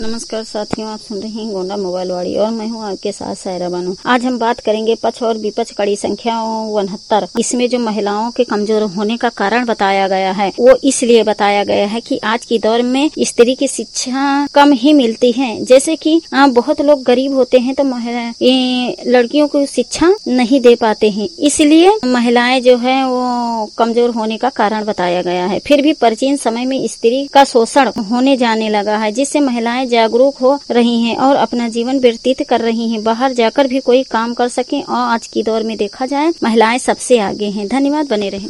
नमस्कार साथियों, आप सुन रहे हैं गोंडा मोबाइल वाड़ी और मैं हूं आपके साथ सायरा बानो। आज हम बात करेंगे पक्ष और विपक्ष कड़ी संख्या 69। इसमें जो महिलाओं के कमजोर होने का कारण बताया गया है वो इसलिए बताया गया है कि आज की दौर में स्त्री की शिक्षा कम ही मिलती है। जैसे कि बहुत लोग गरीब होते हैं तो लड़कियों को शिक्षा नहीं दे पाते हैं, इसलिए महिलाएं जो है वो कमजोर होने का कारण बताया गया है। फिर भी प्राचीन समय में स्त्री का शोषण होने जाने लगा है, जिससे महिलाएं जागरूक हो रही हैं और अपना जीवन व्यतीत कर रही हैं, बाहर जाकर भी कोई काम कर सकें। और आज की दौर में देखा जाए महिलाएं सबसे आगे हैं। धन्यवाद, बने रहें।